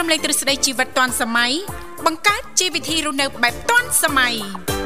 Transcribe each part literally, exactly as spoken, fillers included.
លេងទ្រឹស្ដីជីវិតទាន់សម័យបង្កើតជីវវិធីរស់នៅបែបទាន់សម័យ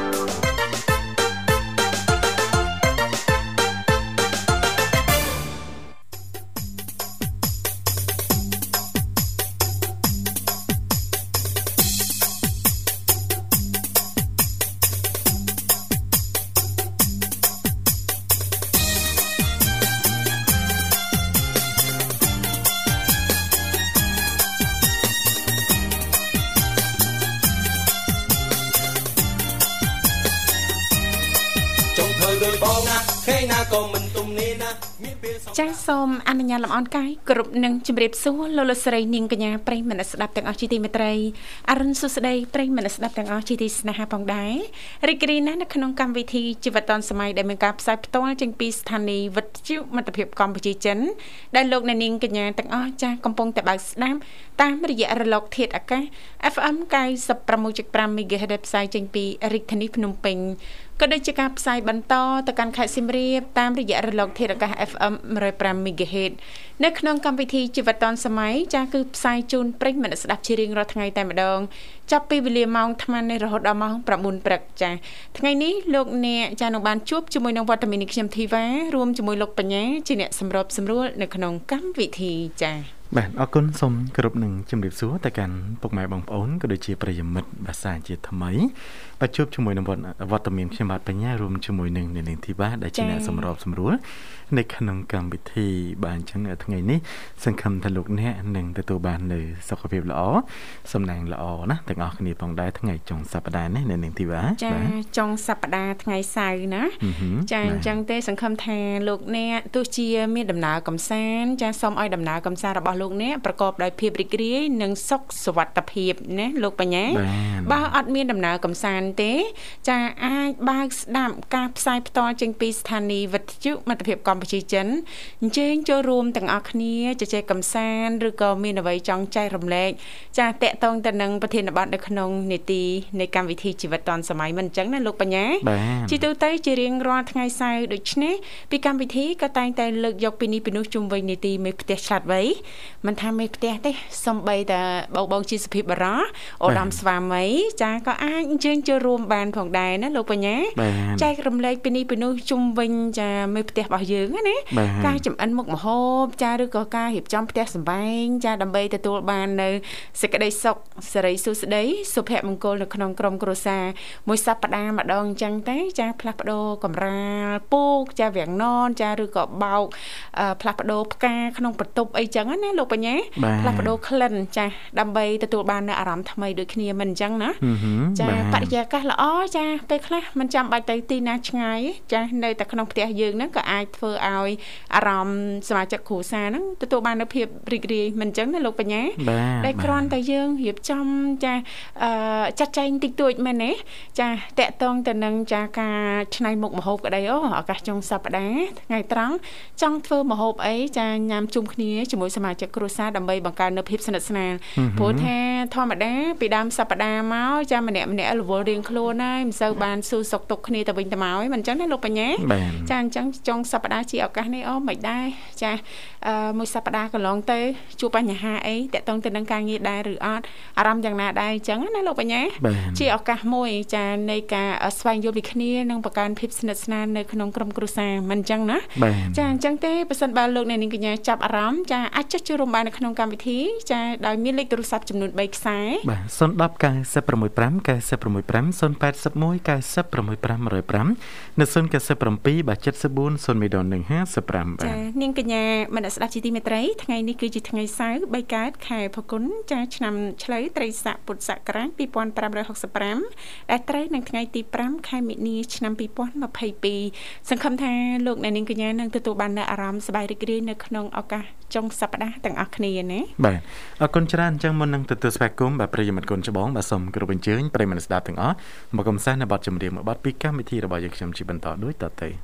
ចាសសូមអនុញ្ញាតលំអរកាយគ្រប់នឹងជម្រាបសួរលោកលោកស្រីនាងកញ្ញាប្រិយមិត្តស្ដាប់ទាំងអស់ជាទីមេត្រីអរុនសុស្ដីប្រិយមិត្តស្ដាប់ទាំងអស់ជាទីស្នេហាផងដែររីករាយណាស់នៅក្នុងកម្មវិធីជីវិតឌុនសម័យដែលមានការផ្សាយផ្ទាល់ចេញពីស្ថានីយ៍វិទ្យុមិត្តភាពកម្ពុជាចិនដែលលោកអ្នកនាងកញ្ញាទាំងអស់ចាស់កំពុងតែបើកស្ដាប់តាមរយៈរលកធាតុអាកាស เอฟ เอ็ม เก้าสิบหกจุดห้า MHz ផ្សាយចេញពីរាជធានីភ្នំពេញក៏ដូចជាការផ្សាយបន្តទៅកាន់ខេត្តសៀមរាបតាមរយៈរលកធាតុអាកាស เอฟ เอ็ม หนึ่งร้อยห้า MHz នៅក្នុងកម្មវិធីជីវិតឌុនសម័យចាស់គឺផ្សាយជូនប្រិយមិត្តស្ដាប់ជារៀងរាល់ថ្ងៃតែម្ដងចាប់ពីវេលាម៉ោង អាઠ នេះរហូតដល់ម៉ោង 9 ព្រឹកចាស់ថ្ងៃនេះលោកអ្នកចាស់នឹងបានជួបជាមួយនឹងវត្តមានខ្ញុំធីវ៉ារួមជាមួយលោកបញ្ញាជាអ្នកសម្របសម្រួលនៅក្នុងកម្មវិធីចាស់បាទអរគុណសូមគោរពនឹងជំរាបសួរទៅកាន់ពុកម៉ែបងប្អូនក៏ដូចជាប្រិយមិត្តភាសាជាថ្មីបាទជួបជាមួយនឹងវត្តមានខ្ញុំបាទបញ្ញារួមជាមួយនឹងនាងធីវ៉ាដែលជាអ្នកសម្របសម្រួលនៅក្នុងកម្មវិធីបាទអញ្ចឹងថ្ងៃនេះសង្ឃឹមថាលោកអ្នកនឹងទទួលបាននៅសុខភាពល្អសំណាងល្អណាទាំងអស់គ្នាផងដែរថ្ងៃចុងសប្តាហ៍នេះនាងធីវ៉ាចាចុងសប្តាហ៍ថ្ងៃសៅរ៍ណាចាអញ្ចឹងទេសង្ឃឹមថាលោកអ្នកទោះជាមានដំណើរកំសាន្តចាសូមឲ្យដំណើរកំសាន្តរបស់លោកអ្នកប្រកបដោយភាពរីករាយនិងសុខសុវត្ថិភាពណាលោកបញ្ញាបើអត់មានដំណើរកំសាន្តទេចាអាចបើកស្ដាប់ការផ្សាយផ្ទាល់ចេញពីស្ថានីយ៍វិទ្យុមិត្តភាពកម្ពុជាចិនអញ្ជើញចូលរួមទាំងអស់គ្នាជជែកកំសាន្តឬក៏មានអ្វីចង់ចែករំលែកចាតាក់ទងទៅនឹងប្រធានបទនៅក្នុងនីតិនៃកម្មវិធីជីវិតឌុនសម័យមិនអញ្ចឹងណាលោកបញ្ញាជាទូទៅជារៀងរាល់ថ្ងៃសៅរ៍ដូចនេះពីកម្មវិធីក៏តែងតែលើកយកពីនេះពីនោះជុំវិញនីតិមេផ្ទះឆ្លាតវៃមិនថាមេផ្ទះទេសំបីតែបងបងជាសុភាពបារោះអូដាមស្វាមីចាក៏អាចអញ្ជើញចូលរួមបានផងដែរណាលោកបញ្ញាចែករំលែកពីនេះពីនោះជុំវិញចាមេផ្ទះរបស់យើងណាការចំអិនមុខម្ហូបចាឬក៏ការរៀបចំផ្ទះសម្បែងចាដើម្បីទទួលបាននៅសេចក្តីសុខសេរីសុខស្ដីសុភមង្គលនៅក្នុងក្រុមគ្រួសារមួយសប្តាហ៍ម្ដងអញ្ចឹងទេចាផ្លាស់ប្ដូរកម្រាលពូកចាវាំងននចាឬក៏បោកផ្លាស់ប្ដូរផ្កាក្នុងបន្ទប់អីចឹងណាលោកបញ្ញាផ្លាស់ប្ដូរក្លិនចាដើម្បីទទួលបាននៅអារម្មណ៍ថ្មីដូចគ្នាមិនអញ្ចឹងណាចាបរិយាកាសល្អចាពេលខ្លះមិនចាំបាច់ទៅទីណាឆ្ងាយចានៅតែក្នុងផ្ទះយើងហ្នឹងក៏អាចធ្វើឲ្យអារម្មណ៍សមាជិកគ្រួសារហ្នឹងទទួលបាននូវភាពរីករាយមិនអញ្ចឹងណាលោកបញ្ញាដែលគ្រាន់តែយើងរៀបចំចាអឺចាត់ចែងតិចតួចមែនទេចាតាក់ទងទៅនឹងចាការឆ្នៃមុខម្ហូបក្តីអូឱកាសចុងសប្តាហ៍ថ្ងៃត្រង់ចង់ធ្វើម្ហូបអីចាញ៉ាំជុំគ្នាជាមួយសមាជិកគ្រួសារដើម្បីបង្កើននូវភាពស្និទ្ធស្នាលព្រោះថាធម្មតាពីដើមសប្តាហ៍មកចាម្នាក់ម្នាក់រវល់រៀងខ្លួនហើយមិនសូវបានសួរសុខទុក្ខគ្នាទៅវិញទៅមកហើយមិនអញ្ចឹងណាលោកបញ្ញាចាអញ្ចឹងចុងសប្តាហ៍ជាឱកាសនេះអូមិនដែរចាអឺមួយសប្តាហ៍កន្លងទៅជួបបញ្ហាអីតាក់ទងទៅនឹងការងារដែរឬអត់អារម្មណ៍យ៉ាងណាដែរអញ្ចឹងណាលោកបញ្ញាជាឱកាសមួយចានៃការស្វែងយល់ពីគ្នានិងបង្កើនភាពស្និទ្ធស្នាលនៅក្នុងក្រុមគ្រួសារមិនអញ្ចឹងណាចាអញ្ចឹងទេបើសិនបើលោកអ្នកនាងកញ្ញាចាប់អារម្មណ៍ចាអាចចុចចូលរួមបាននៅក្នុងកម្មវិធីចាដោយមានលេខទូរស័ព្ទចំនួនបីខ្សែបាទศูนย์ หนึ่ง เก้า เก้า หก ห้า เก้า หก ห้า ศูนย์ แปด หนึ่ง เก้า หก ห้า หนึ่ง ศูนย์ ห้า នៅศูนย์ เก้า เจ็ด បាទ เจ็ด สี่ ศูนย์ หนึ่ง ห้า ห้า បាទចានាងកញ្ញាមនស្ដាប់ជាទីមេត្រីថ្ងៃនេះគឺជាថ្ងៃសៅរ៍បីកើតខែផល្គុនចាឆ្នាំឆ្លូវត្រីស័កពុទ្ធសករាជពីរពាន់ប្រាំរយហុកសិបប្រាំដែលត្រូវនឹងថ្ងៃទីប្រាំខែមិនិនាឆ្នាំពីរពាន់ម្ភៃពីរសង្ឃឹមថាលោកអ្នកនាងកញ្ញានឹងទទួលបាននូវអារម្មណ៍សប្បាយរីករាយនៅក្នុងឱកាសចុងសប្តាហ៍ទាំងអស់គ្នាណាបាទអរគុណច្រើនអញ្ចឹងមុននឹងទទួលស្វាគមន៍បាទប្រិយមិត្តគុណច្បងបាទសូមគោរពអញ្ជើញប្រិយមិត្តស្ដាប់ទាំងអស់មកកំសាន្តនៅបទចម្រៀងមួយបទពីកម្មវិធីរបស់យើងខ្ញុំជាបន្តដូចតទៅ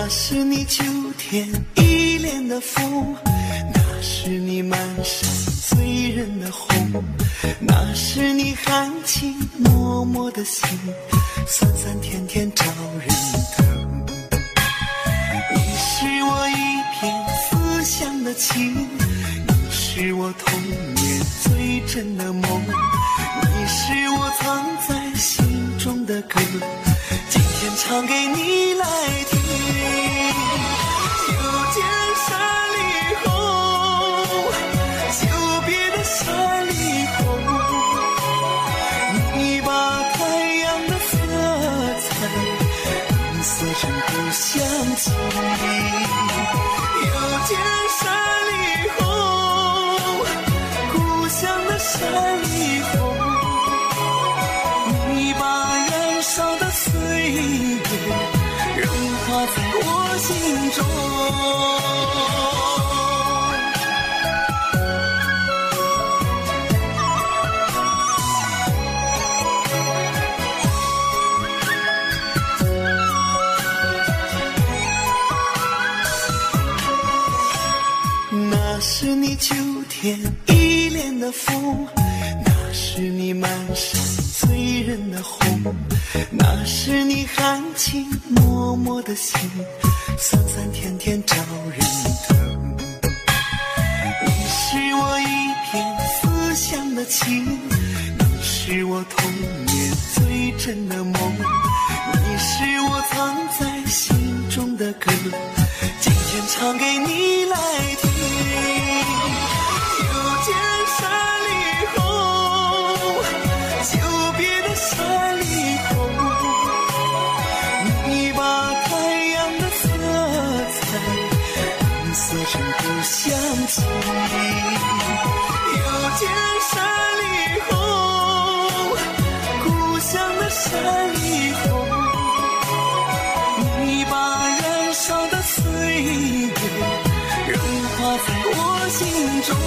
那是你秋天依恋的风，那是你满山醉人的红，那是你含情脉脉的心，酸酸甜甜招人疼。你是我一片思乡的情，你是我童年最真的梦，你是我藏在心中的歌，今天唱给你来听。又见山里红，久别的山里红，你把太阳的色彩颜色成故乡情。又见山里红，故乡的山里红，你把燃烧的岁月融化在我心中。那是你秋天依恋的风，那是你满山醉人的红，那是你含情脉脉的心，酸酸甜甜招人疼。你是我一片思乡的情，你是我童年最真的梦，你是我藏在心中的歌，今天唱给你来听。又见山里红，久别的山里红，你把太阳的色彩颜色成故乡情。又见山里红，故乡的山里红，你把燃烧的岁月融化在我心中。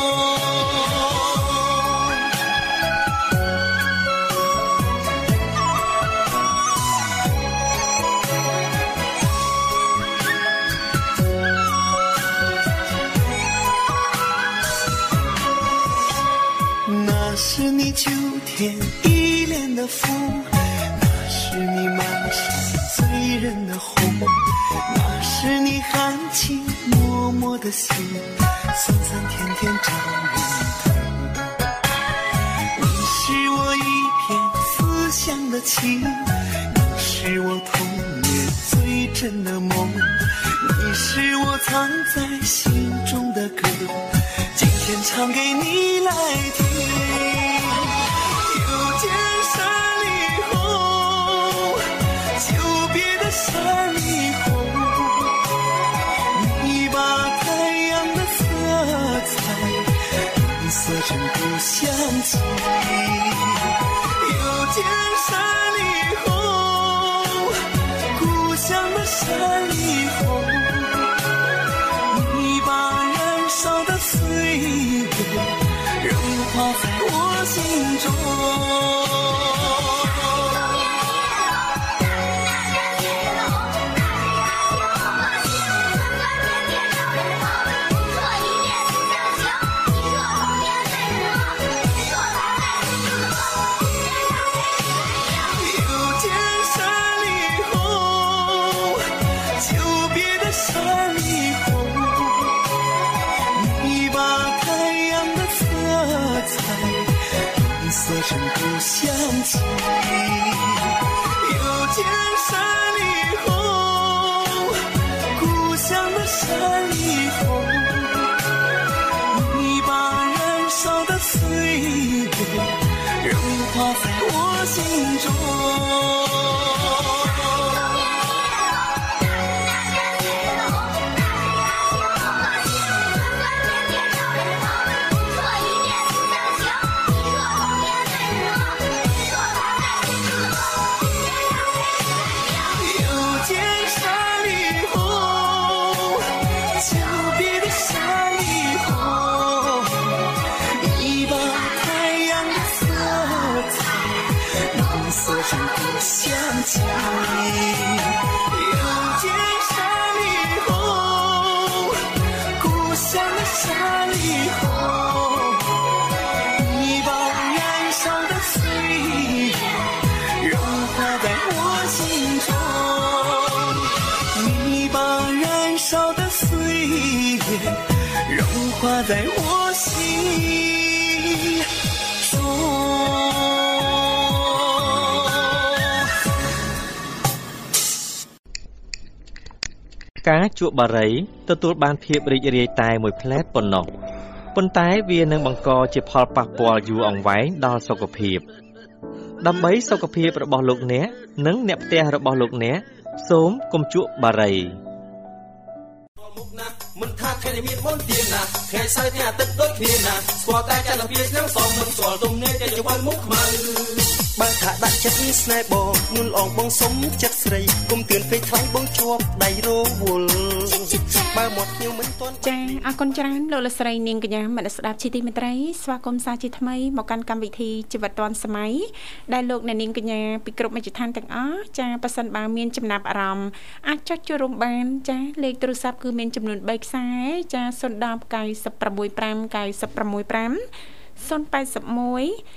那是你秋天依恋的风，那是你满山醉人的红，那是你含情脉脉的心，酸酸甜甜招人疼。你是我一片思乡的情，你是我童年最真的梦，你是我藏在心中的歌，今天唱给你来听。又见山里红，久别的山里红，你把太阳的色彩颜色成故乡情。又见山里红，故乡的山里红，你把燃烧的岁月融化在我心中。色成故乡情。又见山里红，故乡的山里红，你把燃烧的岁月融化在我心中。色成故乡情，又见山把燃烧的岁月融化在我心中。 ការជក់បារីទទួលបានភាពរីករាយតែមួយផ្លែប៉ុណ្ណោះប៉ុន្តែវានឹងបង្កជាផលប៉ះពាល់យូរអង្វែងដល់សុខភាពដើម្បីសុខភាពរបស់លោកអ្នកនិងអ្នកផ្ទះរបស់លោកអ្នកសូមកុំជក់បារីមិនថាខេត្តមានមុនទៀនណាខេត្តសើទីអាទិត្យដូចគ្នាណាស្គាល់តែចន្ទភានឹងសមមិនស្គាល់ទំនេរតែជវិលមុខខ្មៅបើថាដាក់ចិត្តស្នេហ៍បងមុនអងបងសុំចិត្តស្រីគុំទឿនពេកខ្លាំងបងជាប់ដៃរវល់បើមកខ្ញុំមិនទាន់ចាអរគុណច្រើនលោកលស្រីនាងកញ្ញាមនស្ដាប់ជីទីមេត្រីស្វាគមន៍សាជាថ្មីមកកាន់កម្មវិធីជីវិតឌွန်សម័យដែលលោកអ្នកនាងកញ្ញាពីគ្រប់មជ្ឈដ្ឋានទាំងអស់ចាប៉ះសិនបើមានចំណាប់អារម្មណ៍អាចចុចចូលរួមបានចាលេខទូរស័ព្ទគឺមានចំនួន3ខ្សែចាศูนย์ ដប់ เก้า หก ห้า เก้า หก หก ห้า ศูนย์ แปด หนึ่ง เก้า หก ห้า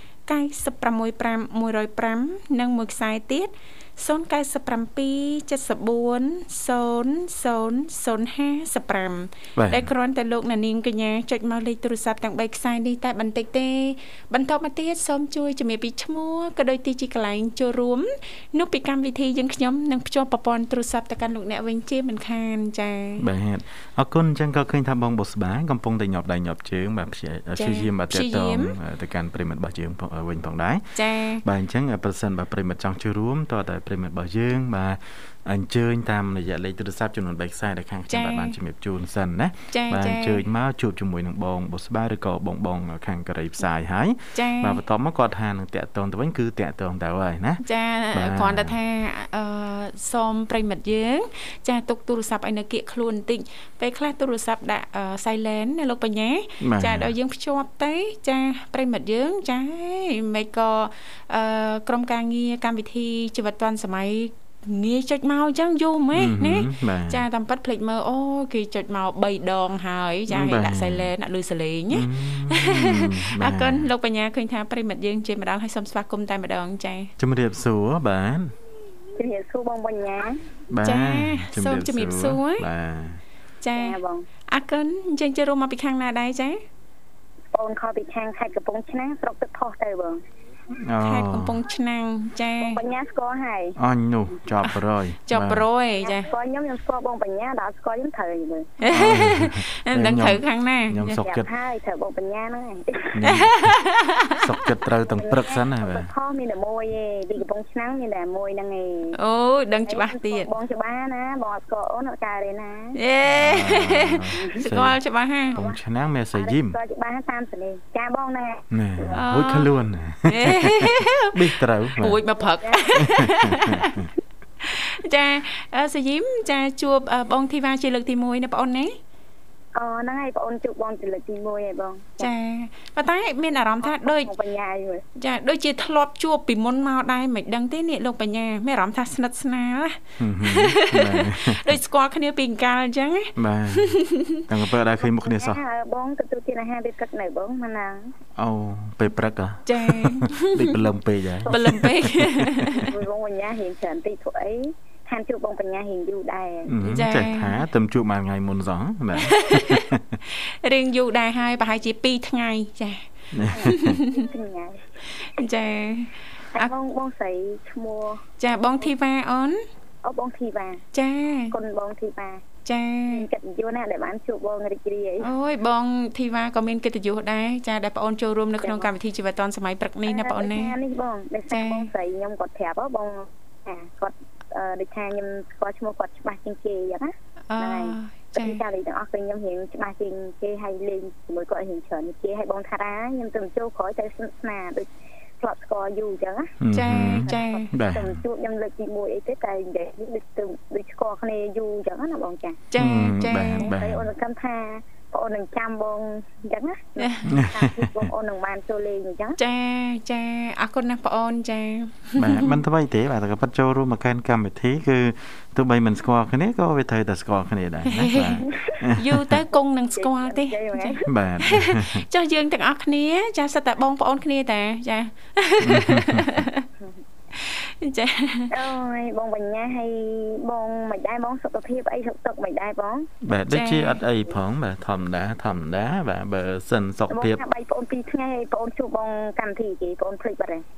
หนึ่ง ศูนย์ ห้า និងមួយខ្សែទៀតศูนย์ เก้า เจ็ด เจ็ด สี่ ศูนย์ ศูนย์ ศูนย์ ศูนย์ ห้า ห้าដែលគ្រាន់តែលោកអ្នកនាងកញ្ញាចុចមកលេខទូរស័ព្ទទាំង3ខ្សែនេះតែបន្តិចទេបន្តមកទៀតសូមជួយជំរាបពីឈ្មោះក៏ដូចទីជាកន្លែងចូលរួមនោះពីកម្មវិធីយើងខ្ញុំនឹងភ្ជាប់ប្រព័ន្ធទូរស័ព្ទទៅកាន់លោកអ្នកវិញជាមិនខានចា៎បាទអរគុណអញ្ចឹងក៏ឃើញថាបងបុស្បាកំពុងតែញាប់ដៃញាប់ជើងបាទព្យាយាមបាទតតងទៅកាន់ប្រិមិត្តរបស់យើងវិញផងដែរចា៎បាទអញ្ចឹងប្រសិនបើប្រិមិត្តចង់ចូលរួមតើតែប្រិមិត្តរបស់យើងបាទអញ្ជើញតាមរយៈលេខទូរស័ព្ទចំនួន3ខ្សែដែលខាងខ្ញុំបានជំរាបជូនសិនណាបាទអញ្ជើញមកជួបជាមួយនឹងបងបុស្បាឬក៏បងបងខាងកូរ៉េផ្សាយហើយបាទបន្ទាប់មកគាត់ថានឹងតាក់ទងទៅវិញគឺតាក់ទងទៅហើយណាចាគ្រាន់តែថាអឺសូមប្រិមិត្តយើងចាទុកទូរស័ព្ទឲ្យនៅគៀកខ្លួនបន្តិចពេលខ្លះទូរស័ព្ទដាក់ silent ណាលោកបញ្ញាចាដល់យើងភ្ជាប់ទៅចាប្រិមិត្តយើងចាមិនក៏អឺក្រុមការងារកម្មវិធីជីវិតឌွန်សម័យងាយចុចមកអញ្ចឹងយូរមែនណាចាតាមប៉ាត់ភ្លេចមើលអូគេចុចមកបីដងហើយចាឲ្យដាក់ silent ដាក់លឺសលេងណាអរគុណលោកបញ្ញាឃើញថាប្រិមិត្តយើងជាម្ដងឲ្យសូមស្វាគមន៍តែម្ដងចាជំរាបសួរបាទជំរាបសួរបងបញ្ញាចាសូមជំរាបសួរបាទចាបងអរគុណអញ្ចឹងចូលរួមមកពីខាងណាដែរចាបងខលពីខាងខេត្តកំពង់ឆ្នាំងស្រុកទឹកផុសទៅបងខេត្តកំពង់ឆ្នាំងចាបងបញ្ញាស្គាល់ហើយអញនោះចប់រយចប់រយចាស្គាល់ខ្ញុំខ្ញុំស្គាល់បងបញ្ញាដល់ស្គាល់ខ្ញុំត្រូវមើលមិនដឹងត្រូវខាងណាខ្ញុំសុកចិត្តហើយត្រូវបងបញ្ញាហ្នឹងហើយសុកចិត្តត្រូវទាំងព្រឹកសិនណាបាទខុសមានតែមួយឯងពីកំពង់ឆ្នាំងមានតែមួយហ្នឹងឯងអូដឹងច្បាស់ទៀតបងច្បាស់ណាបងអត់ស្គាល់អូនអត់ការទេណាអេស្គាល់ច្បាស់ហ่าកំពង់ឆ្នាំងមេសយីមស្គាល់ច្បាស់តាមសលេងចាបងណាអូយខ្លួនប៊ីត្រូវរួចមកព្រឹកចាសយីមចាជួបបងធីវ៉ាជាលើកទីមួយណាបងអូនណាអូហ្នឹងហើយបងអូនជួបបងជាលើកទីមួយហើយបងចាប៉ុន្តែមានអារម្មណ៍ថាដូចបញ្ញាយល់ចាដូចជាធ្លាប់ជួបពីមុនមកដែរមិនដឹងទេនេះលោកបញ្ញាមានអារម្មណ៍ថាស្និទ្ធស្នាលដូចស្គាល់គ្នាពីកាលអញ្ចឹងបាទតាំងពីដើរឃើញមុខគ្នាសោះបងទទួលទានអាហារពេលព្រឹកនៅបងម៉ាណាអូពេលព្រឹកហ៎ចាដូចព្រលឹមពេកហើយព្រលឹមពេកបងបញ្ញាហ៊ានច្រើនតិចធ្វើអីខានជួបបងបញ្ញាហ៊ានយូរដែរចាចេះថាទៅជួបមួយថ្ងៃមុនសោះបាទរៀងយូរដែរហើយប្រហែលជាពីរថ្ងៃចាថ្ងៃចាបងបងស្រីឈ្មោះចាបងធីវ៉ាអូនអូបងធីវ៉ាចាគុណបងធីវ៉ាចាកិត្តិយសណាស់ដែលបានជួបបងរីករាយអូយបងធីវ៉ាក៏មានកិត្តិយសដែរចាដែលបងអូនចូលរួមនៅក្នុងកម្មវិធីជីវិតឌွန်សម័យព្រឹកនេះណាបងអូនណានេះបងដែលស្គាល់បងស្រីខ្ញុំគាត់ប្រាប់បងគាត់ដូចថាខ្ញុំស្គាល់ឈ្មោះគាត់ច្បាស់ជាងគេអញ្ចឹងណាហ្នឹងចា៎ចា៎ទាំងអស់គ្នាខ្ញុំរៀងច្បាស់ជាងគេហើយលេងជាមួយគាត់រៀងច្រើនគេហើយបងថារាខ្ញុំទៅចូលក្រោយទៅស្នាដូចធ្លាប់ស្គាល់យូរអញ្ចឹងណាចាចាទៅជួបខ្ញុំលើកទីមួយអីទេតែនិយាយដូចទៅដូចស្គាល់គ្នាយូរអញ្ចឹងណាបងចា៎ចាចាហើយអូនកម្មថាបងអូននឹងចាំបងអញ្ចឹងណាបងអូននឹងបានចូលលេងអញ្ចឹងចាចាអរគុណណាស់បងអូនចាបាទមិនថ្មីទេបាទតែគាត់ចូលរួមមកកាន់កម្មវិធីគឺទោះបីមិនស្គាល់គ្នាក៏វាត្រូវតែស្គាល់គ្នាដែរណាបាទយូរទៅគង់នឹងស្គាល់ទេបាទចុះយើងទាំងអស់គ្នាចាសិតតែបងប្អូនគ្នាតាចាចាអូយបងបញ្ញាហើយបងមិនដែរបងសុខភាពអីសុខទុក្ខមិនដែរបងបាទដូចជាអត់អីផងបាទធម្មតាធម្មតាបាទបើសិនសុខភាពបងបាយប្អូនពីរថ្ងៃហើយប្អូនជួបបងកម្មវិធីគេប្អូនភ្លេចបាត់ហើយ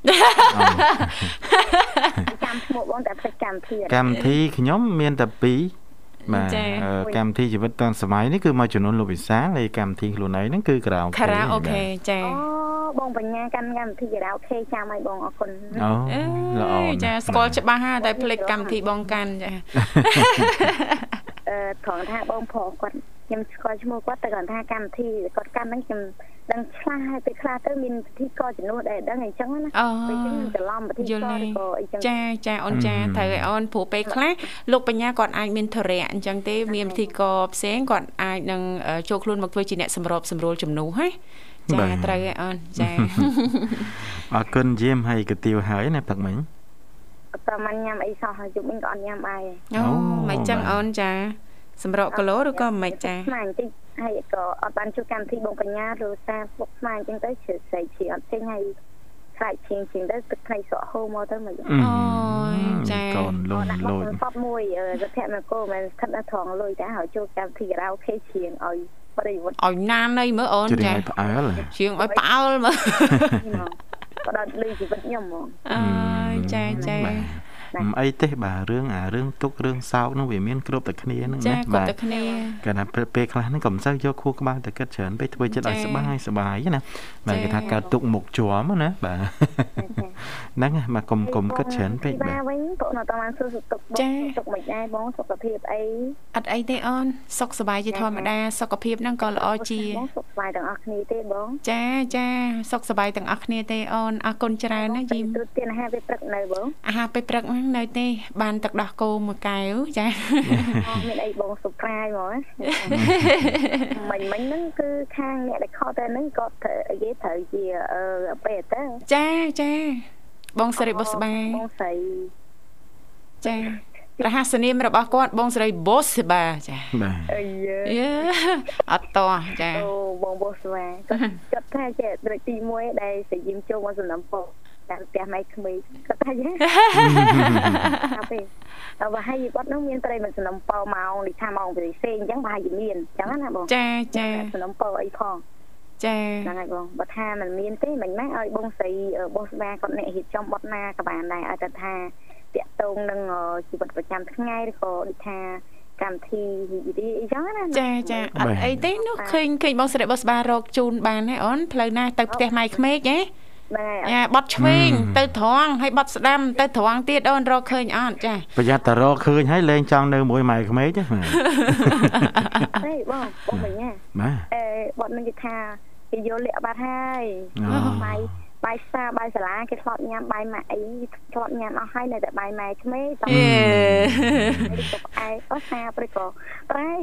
ចាំឈ្មោះបងតែភ្លេចកម្មវិធីកម្មវិធីខ្ញុំមានតែពីរបាទកម្មវិធីជីវិតតាំងសម័យនេះគឺមកចំនួនលោកវិសាលហើយកម្មវិធីខ្លួនឯងហ្នឹងគឺខារ៉ាអូខេខារ៉ាអូខេចាអូបងបញ្ញាកាន់កម្មវិធីខារ៉ាអូខេចាំឲ្យបងអរគុណអូល្អចាស្គាល់ច្បាស់ហើយតែភ្លេចកម្មវិធីបងកាន់ចាអឺត្រង់ថាបងប្រុសគាត់ខ្ញុំស្គាល់ឈ្មោះគាត់តែគាត់ថាកម្មវិធីគាត់កាន់ហ្នឹងខ្ញុំដឹងឆ្លាស់ហើយពេលខ្លះទៅមានពិធីករចំនួនដែលដឹងអញ្ចឹងណាពេលចឹងច្រឡំពិធីករក៏អីចឹងចាចាអូនចាត្រូវឲ្យអូនព្រោះពេលខ្លះលោកបញ្ញាគាត់អាចមានធរៈអញ្ចឹងទេមានពិធីករផ្សេងគាត់អាចនឹងចូលខ្លួនមកធ្វើជាអ្នកសម្របសម្រួលជំនួសហ៎ចាត្រូវឲ្យអូនចាអរគុណយាមហើយកាទៀវហើយណាផឹកមិញតែមិនញ៉ាំអីសោះហើយជុំមិញក៏អត់ញ៉ាំបាយអូមិនចឹងអូនចាសម្រក់គីឡូឬក៏មិនចាស្មានបន្តិចហើយក៏អត់បានជួបកម្មវិធីបងបញ្ញាឬសារពុកស្មានអញ្ចឹងទៅជ្រើស្រីជាអត់ចេញហើយខ្លាចជាងជាងទៅទឹកថ្លៃស្រក់ហូរមកទៅមិនអូយចាកូនលុយលុយសពមួយសុភមង្គលមិនស្ថិតនៅត្រង់លុយតែហើយជួបកម្មវិធីរ៉ាអូខេជាងឲ្យប្រិយវត្តឲ្យណាននៃមើលអូនចាជាងឲ្យផ្អើលជាងឲ្យផ្អើលមើលក៏ដល់លុយជីវិតខ្ញុំហ្មងអើយចាចាអីទេបាទរឿងអារឿងទុករឿងសោកហ្នឹងវាមានគ្រប់តែគ្នាហ្នឹងណាបាទគ្រប់តែគ្នាគេថាពេលខ្លះហ្នឹងក៏មិនសូវយកខួរក្បាលទៅគិតច្រើនពេកធ្វើចិត្តឲ្យសប្បាយសប្បាយណាបាទគេថាកើតទុកមុខជាប់ណាបាទហ្នឹងមកកុំកុំគិតច្រើនពេកបាទវិញបងអត់តាមសួរសុខទុក្ខបងសុខមិនដែរបងសុខភាពអីអត់អីទេអូនសុខសប្បាយជាធម្មតាសុខភាពហ្នឹងក៏ល្អជាបងសុខសប្បាយទាំងអស់គ្នាទេបងចាចាសុខសប្បាយទាំងអស់គ្នាទេអូនអរគុណច្រើនណាជីមទានអាហារពេលព្រឹកនៅបងអាហារពេលព្រឹកហ្នឹងនៅទេបានទឹកដោះគោមួយកែវចាមានអីបងសុប្រាយហ្មងមិញមិញហ្នឹងគឺខាងអ្នកដែលខកទៅហ្នឹងគាត់និយាយត្រូវជាពេលទៅចាចាបងស្រីបុស្បាបងស្រីចារហស្សនាមរបស់គាត់បងស្រីបុស្បាចាបាទអីយើអត់តោះចាអូបងបុស្បាគាត់ថាជាដូចទីមួយដែលស្រីយឹមចូលមកសំណពោតែផ្ទះម៉ៃក្មេងគាត់ថាយ៉ាងណាពេលតែបើហើយគាត់នឹងមានប្រិយមិត្តសំណពោម៉ោងនេះថាម៉ោងផ្សេងអញ្ចឹងបើហើយមានអញ្ចឹងណាបងចាចាសំណពោអីផងចាហ្នឹងហើយបងបើថាมันមានទេមិនម៉េចឲ្យបងស្រីបុស្បាគាត់អ្នករៀបចំបត់ណាក៏បានដែរឲ្យតែថាតាក់ទងនឹងជីវិតប្រចាំថ្ងៃឬក៏ដូចថាកម្មវិធីអីចឹងណាចាចាអត់អីទេនោះឃើញឃើញបងស្រីបុស្បារកជូនបានហ៎អូនផ្លូវណាទៅផ្ទះម៉ៃក្មេកហ៎យ៉ាបត់ឆ្វេងទៅត្រង់ហើយបត់ស្ដាំទៅត្រង់ទៀតអូនរកឃើញអត់ចាប្រយ័ត្នតែរកឃើញហើយលែងចង់នៅមួយម៉ែក្មេកទេហេបងបងបញ្ញាបាទអឺបត់នឹងគេថាគេយកលាក់បាត់ហើយបាយបាយសាបាយសាឡាគេធ្លាប់ញ៉ាំបាយម៉ាក់អីធ្លាប់ញ៉ាំអស់ហើយនៅតែបាយម៉ែក្មេងតោះអែអស់សាព្រឹកក៏ប្រៃ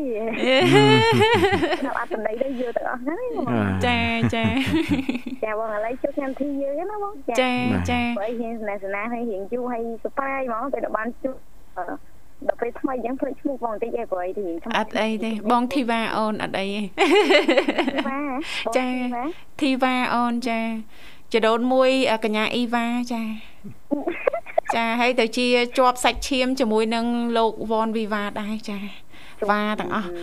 អត់តំណៃទៅយកទាំងអស់ហ្នឹងចាចាចាបងឥឡូវជួបខ្ញុំធីយើងណាបងចាចាបើហ៊ានស្នេហ៍ស្នេហ៍ហើយរៀងយូរហើយសប្បាយហ្មងពេលបានជួបដល់ពេលថ្មីអញ្ចឹងភ្លេចឈ្មោះបងបន្តិចឯងព្រោះអីទីអត់អីទេបងធីវ៉ាអូនអត់អីទេចាធីវ៉ាអូនចាចដូនមួយកញ្ញាអ៊ីវ៉ាចាចាហើយទៅជាជាប់សាច់ឈាមជាមួយនឹងលោកវ៉នវីវ៉ាដែរចាវ៉ាទាំងអស់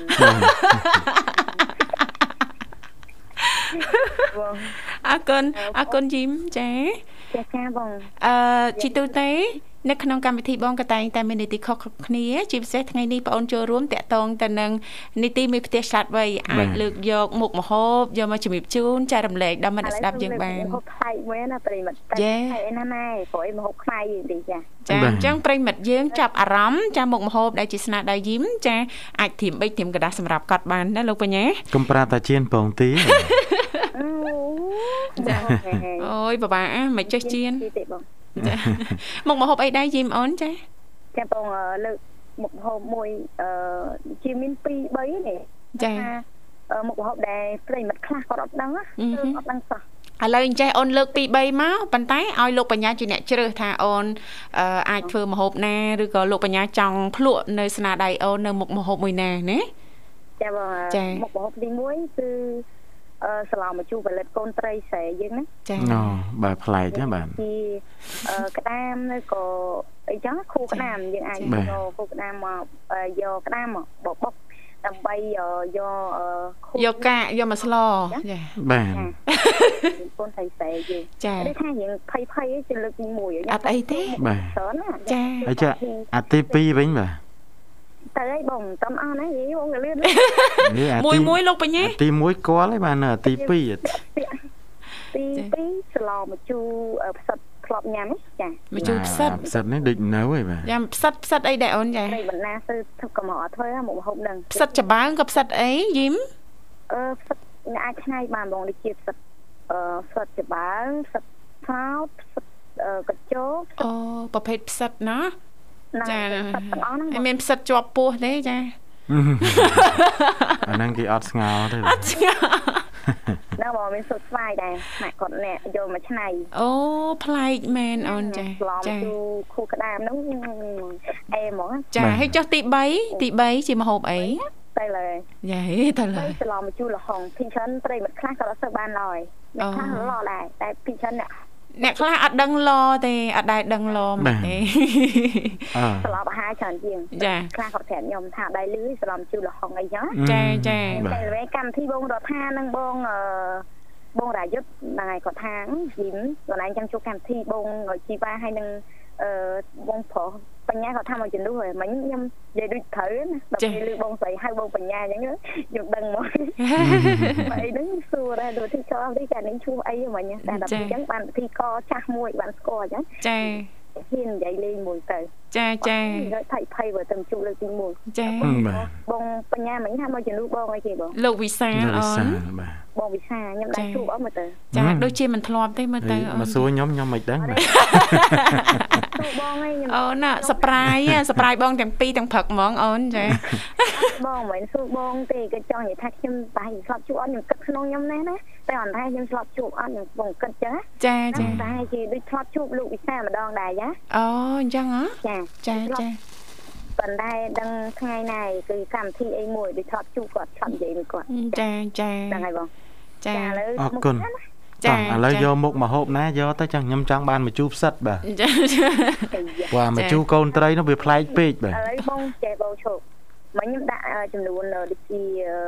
អរគុណអរគុណជីមចាចាចាបងអឺជីទូទៅនៅក្នុងកម្មវិធីបងក៏តែងតែមាននីតិខុសគ្នាជាពិសេសថ្ងៃនេះបងអូនចូលរួមតាក់ទងទៅនឹងនីតិមេផ្ទះឆ្លាតវៃអាចលើកយកមុខម្ហូបយកមកជំរាបជូនចែករំលែកដល់មិត្តស្ដាប់យើងបានមុខផ្លែមួយណាប្រិមិត្តតែឯណាណែព្រោះឯម្ហូបខ្មែរទេចាចាអញ្ចឹងប្រិមិត្តយើងចាប់អារម្មណ៍ចាមុខម្ហូបដែលជាស្នាដៃយីមចាអាចធៀមបិចធៀមកដាស់សម្រាប់កត់បានណាលោកបញ្ញាកុំប្រាតាជៀនពងទីចាអូយបបាមិនចេះជៀនចាមុខម្ហូបអីដែរយីមអូនចាចាបងលើកមុខម្ហូបមួយអឺជាមានពីរបីនេះចាមុខម្ហូបដែលប្រិមិត្តខ្លះគាត់អត់ដឹងណាអត់ដឹងសោះឥឡូវអញ្ចេះអូនលើកពីរបីមកប៉ុន្តែឲ្យលោកបញ្ញាជាអ្នកជ្រើសថាអូនអាចធ្វើម្ហូបណាឬក៏លោកបញ្ញាចង់ភ្លក់នៅស្នាដៃអូននៅមុខម្ហូបមួយណាណាចាបងមុខម្ហូបទីមួយគឺអអឺសាឡោមជូផលិតកូនត្រីស្រែយើងណាចាអូបាទប្លែកណាបាទពីអឺក្តាមនៅក៏អីចឹងខូក្តាមយើងអាចយកខូក្តាមមកយកក្តាមមកបបុកដើម្បីយកយកកាកយកមកស្លចាបាទកូនត្រីស្រែយើងចាដូចថាយើងភ័យភ័យជាលើកទីមួយអត់អីទេបាទចាអីចាអាទីពីរវិញបាទទៅឲ្យបងតំអស់ណាយីបងលឿនមួយមួយលោកបញ្ញាទីមួយគាល់ហើយបាទនៅទីពីរទីពីរស្លោមកជូផ្សិតធ្លាប់ញ៉ាំចាមកជូផ្សិតផ្សិតនេះដូចនៅហើយបាទញ៉ាំផ្សិតផ្សិតអីដែរអូនចាត្រីបណ្ណាធ្វើធ្វើកំអត់ធ្វើមកហូបនឹងផ្សិតច្បើងក៏ផ្សិតអីយីមអឺផ្សិតអាចឆ្នៃបានបងដូចជាផ្សិតអឺផ្សិតច្បើងផ្សិតថោតផ្សិតកញ្ចោអូប្រភេទផ្សិតណាចាអីមានផ្សិតជាប់ពោះទេចាអាហ្នឹងគេអត់ស្ងោទេអត់ស្ងោនៅបងមានសុទ្ធស្វាយដែរម៉ាក់គាត់អ្នកយកមកឆ្នៃអូប្លែកមែនអូនចាចាខូក្តាមហ្នឹងអេហ្មងចាហើយចុះទី3ទី3ជាម្ហូបអីទៅលើយ៉ាទៅលើស្លមកជូរលហុងពីច្រើនត្រីមួយខ្លះក៏អត់សូវបានឡើយអ្នកខ្លះឡដែរតែពីច្រើនអ្នកអ្នកខ្លះអត់ដឹងឡទេអត់ដែរដឹងឡមកទេស្លាប់អាហារច្រើនជាងចាខ្លះគាត់ប្រាប់ខ្ញុំថាដៃលឺស្លាប់ជូរលហុងអីចឹងចាចាតែវិញកម្មវិធីបងរដ្ឋានិងបងបងរាយុទ្ធហ្នឹងហើយគាត់ថាយីមកន្លែងចឹងជួបកម្មវិធីបងជីវ៉ាហើយនឹងអឺបងប្រុសបញ្ញាគាត់ថាមកជំនួសហើយមិញខ្ញុំនិយាយដូចត្រូវណាដល់ពេលលឺបងស្រីហៅបងបញ្ញាអញ្ចឹងខ្ញុំដឹងមកអីហ្នឹងសួរដែរដូចទីកោទីកានេះឈ្មោះអីមិញតែដល់អញ្ចឹងបានពិធីកចាស់មួយបានស្គាល់អញ្ចឹងចាហ៊ាននិយាយលេងមួយទៅចាចាថៃភ័យបើទៅជួបលើកទីមួយចាបងបញ្ញាមិញថាមកជំនួសបងអីគេបងលោកវិសាលអូនបាទបងវិសាខ្ញុំដែរជួបអត់មើលទៅចាដូចជាមិនធ្លាប់ទេមើលទៅអូនមកសួរខ្ញុំខ្ញុំមិនដឹងសួរបងឯងអូនណាសប្រាយសប្រាយបងទាំងពីរទាំងព្រឹកហ្មងអូនចាបងមិនសួរបងទេក៏ចង់និយាយថាខ្ញុំប្រហែលស្លាប់ជួបអត់ខ្ញុំគិតក្នុងខ្ញុំណាណាតែអត់ថាខ្ញុំស្លាប់ជួបអត់ខ្ញុំបងគិតចឹងចាចាតែគេដូចស្លាប់ជួបលោកវិសាម្ដងដែរចាអូអញ្ចឹងហ៎ចាចាចាប៉ុន្តែដឹងថ្ងៃណាគឺកម្មវិធីអីមួយដូចស្លាប់ជួបគាត់ឆ្លាប់និយាយមួយគាត់ចាចាហ្នឹងហើយបងចាឥឡូវអរគុណចាឥឡូវយកមុខមកហូបណាយកទៅចាំខ្ញុំចង់បានម្ជូរផ្សិតបាទចាបាទម្ជូរកូនត្រីនោះវាប្លែកពេកបាទឥឡូវបងចេះបងឈប់មកខ្ញុំដាក់ចំនួនដូចជា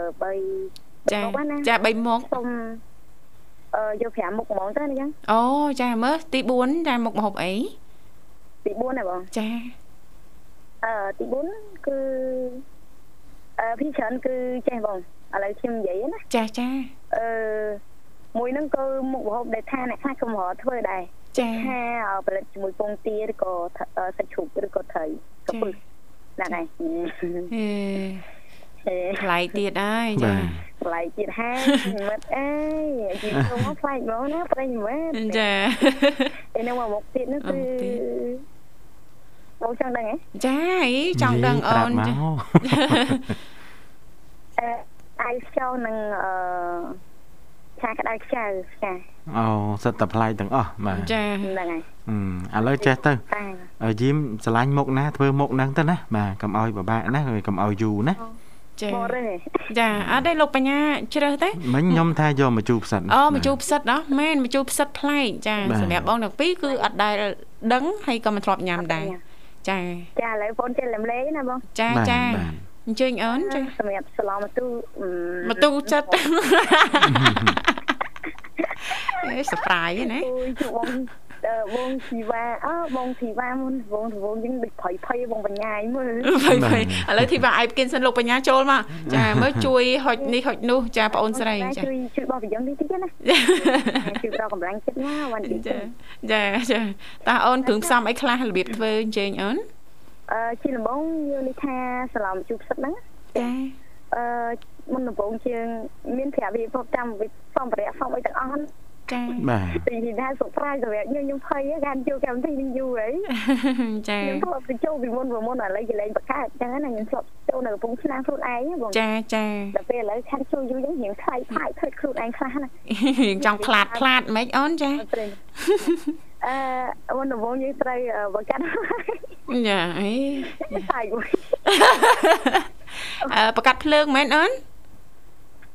3 ចាចា3មុខសុំអឺយក5មុខហ្មងទៅអញ្ចឹងអូចាមើលទី4ចាមុខម្ហូបអីទី4ហ៎បងចាអឺទី4គឺអឺពីច្រើនគឺចេះបងឥឡូវខ្ញុំនិយាយណាចាចាអឺមួយហ្នឹងក៏មុខម្ហូបដែលថាអ្នកខ្លះកំរធ្វើដែរចាថាផលិតជាមួយពងទាឬក៏សាច់ជ្រូកឬក៏ត្រីក៏ពឹសណាស់ដែរអេថ្លៃទៀតហើយចាថ្លៃទៀតហើយមិត្តអើយជីវិតមកថ្លៃហ្មងណាប្រិយមែនចាឯនោះមកមុខទៀតនោះគឺបងចង់ដឹងហ៎ចាចង់ដឹងអូនចាអឺអាយខ្ចៅនឹងអឺឆាក្តៅខ្ចៅចាអូសិតតែប្លែកទាំងអស់បាទចាហ្នឹងហើយអឺឥឡូវចេះទៅយីមឆ្លាញ់មុខណាធ្វើមុខហ្នឹងទៅណាបាទកុំឲ្យពិបាកណាកុំឲ្យយូរណាចាចាអត់ទេលោកបញ្ញាជ្រើសទេមិញខ្ញុំថាយកម្ជូរផ្សិតអូម្ជូរផ្សិតអោះមែនម្ជូរផ្សិតប្លែកចាសម្រាប់បងទាំងពីរគឺអត់ដែលដឹងហើយក៏មិនធ្លាប់ញ៉ាំដែរចាចាឥឡូវបងចេះលំលេងណាបងចាចាអញ្ជើញអូនចាសម្រាប់ស្លោមកទូមកទូចិត្តអេសប្រៃណាអូយបងបងធីវ៉ាអើបងធីវ៉ាមុនបងវងយើងដូចភ័យភ័យបងបញ្ញាយមើលភ័យភ័យឥឡូវធីវ៉ាអាយគិនសិនលោកបញ្ញាចូលមកចាមើលជួយហុចនេះហុចនោះចាបងអូនស្រីចាជួយជួយបោះប្រយ័ត្ននេះតិចណាជួយដល់កម្លាំងចិត្តណាវ៉ាន់ចាចាចាតើអូនគ្រឿងផ្សំអីខ្លះរបៀបធ្វើអញ្ជើញអូនអឺជាដំបូងយើងនេះថាសាឡោមជូរផ្សិតហ្នឹងចាអឺមុនដំបូងជាងមានប្រាប់វាប្រចាំវិសម្ភារៈសំអីទាំងអស់ចាបាទទីនេះថាសុខប្រាយសម្រាប់ខ្ញុំខ្ញុំភ័យកាន់ចូលកម្មវិធីនឹងយូរហើយចាខ្ញុំធ្លាប់ទៅចូលពីមុនពីមុនឥឡូវគេលែងបកកើតអញ្ចឹងណាខ្ញុំធ្លាប់ចូលនៅកំពង់ឆ្នាំងខ្លួនឯងបងចាចាដល់ពេលឥឡូវខាត់ចូលយូរចឹងរៀងខ្លាយខ្លាយធ្វើខ្លួនឯងខ្លះណារៀងចង់ខ្លាតខ្លាតមិនអូនចាអឺមុនដំបូងយើងត្រូវបកកាត់ចាអីខ្លាយមួយអឺបកាត់ភ្លើងមែនអូនភ